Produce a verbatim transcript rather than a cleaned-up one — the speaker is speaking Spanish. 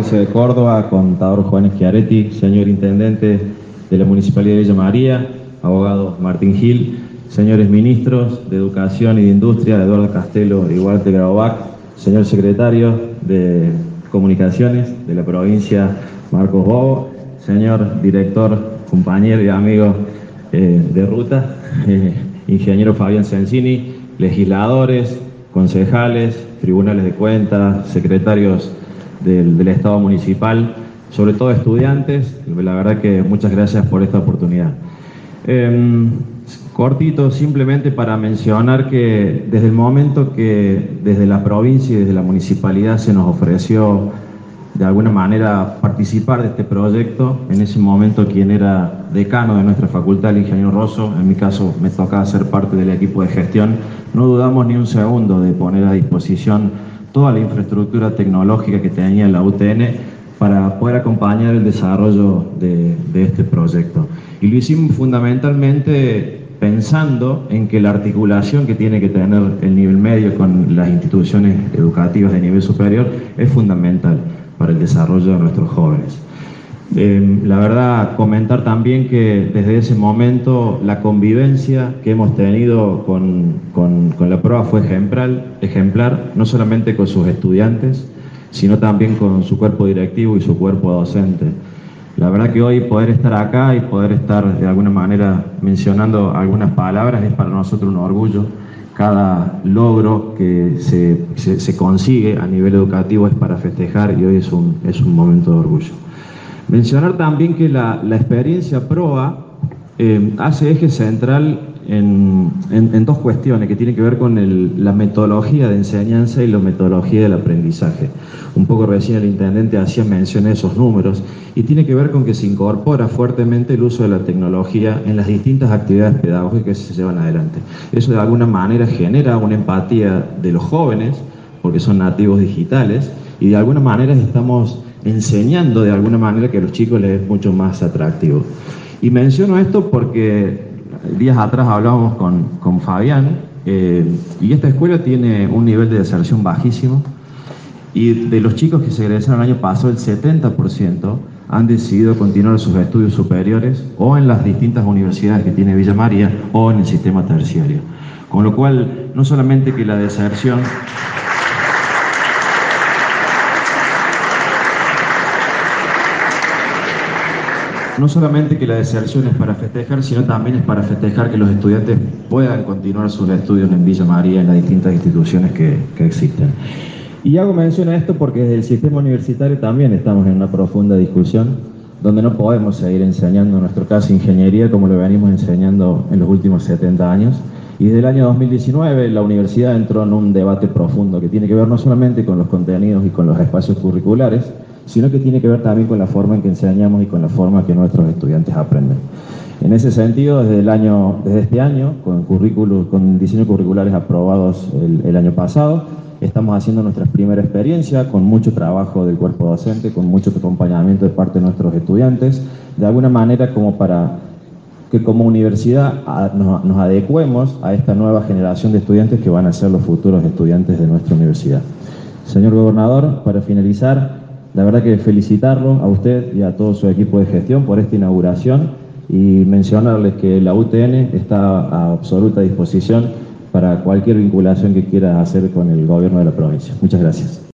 provincia de Córdoba, contador Juan Schiaretti, señor intendente de la Municipalidad de Villa María, abogado Martín Gil, señores ministros de Educación y de Industria, Eduardo Castelo y Walter Graubach, señor secretario de Comunicaciones de la provincia, Marcos Bobo, señor director, compañero y amigo eh, de ruta, eh, ingeniero Fabián Sensini, legisladores, concejales, tribunales de cuentas, secretarios del, del Estado municipal, sobre todo estudiantes. La verdad que muchas gracias por esta oportunidad. Eh, cortito, simplemente para mencionar que desde el momento que desde la provincia y desde la municipalidad se nos ofreció de alguna manera participar de este proyecto, en ese momento quien era decano de nuestra facultad, el ingeniero Rosso, en mi caso me tocaba ser parte del equipo de gestión, no dudamos ni un segundo de poner a disposición toda la infraestructura tecnológica que tenía la U T N para poder acompañar el desarrollo de, de este proyecto. Y lo hicimos fundamentalmente pensando en que la articulación que tiene que tener el nivel medio con las instituciones educativas de nivel superior es fundamental para el desarrollo de nuestros jóvenes. Eh, la verdad, comentar también que desde ese momento la convivencia que hemos tenido con, con, con la prueba fue ejemplar, ejemplar, no solamente con sus estudiantes, sino también con su cuerpo directivo y su cuerpo docente. La verdad que hoy poder estar acá y poder estar de alguna manera mencionando algunas palabras es para nosotros un orgullo. Cada logro que se, se, se consigue a nivel educativo es para festejar y hoy es un, es un momento de orgullo. Mencionar también que la, la experiencia PROA eh, hace eje central en, en, en dos cuestiones que tienen que ver con el, la metodología de enseñanza y la metodología del aprendizaje. Un poco recién el intendente hacía mención de esos números y tiene que ver con que se incorpora fuertemente el uso de la tecnología en las distintas actividades pedagógicas que se llevan adelante. Eso de alguna manera genera una empatía de los jóvenes, porque son nativos digitales, y de alguna manera estamos enseñando de alguna manera que a los chicos les es mucho más atractivo. Y menciono esto porque días atrás hablábamos con, con Fabián, eh, y esta escuela tiene un nivel de deserción bajísimo, y de los chicos que se egresaron el año pasado, el setenta por ciento han decidido continuar sus estudios superiores o en las distintas universidades que tiene Villa María o en el sistema terciario. Con lo cual, no solamente que la deserción No solamente que la deserción es para festejar, sino también es para festejar que los estudiantes puedan continuar sus estudios en Villa María, en las distintas instituciones que, que existen. Y hago mención a esto porque desde el sistema universitario también estamos en una profunda discusión, donde no podemos seguir enseñando, en nuestro caso, ingeniería, como lo venimos enseñando en los últimos setenta años. Y desde el año dos mil diecinueve la universidad entró en un debate profundo que tiene que ver no solamente con los contenidos y con los espacios curriculares, sino que tiene que ver también con la forma en que enseñamos y con la forma que nuestros estudiantes aprenden. En ese sentido, desde, el año, desde este año, con, currículos, con diseños curriculares aprobados el, el año pasado, estamos haciendo nuestra primera experiencia con mucho trabajo del cuerpo docente, con mucho acompañamiento de parte de nuestros estudiantes, de alguna manera como para que como universidad a, nos, nos adecuemos a esta nueva generación de estudiantes que van a ser los futuros estudiantes de nuestra universidad. Señor gobernador, para finalizar, la verdad que felicitarlo a usted y a todo su equipo de gestión por esta inauguración y mencionarles que la U T N está a absoluta disposición para cualquier vinculación que quiera hacer con el gobierno de la provincia. Muchas gracias.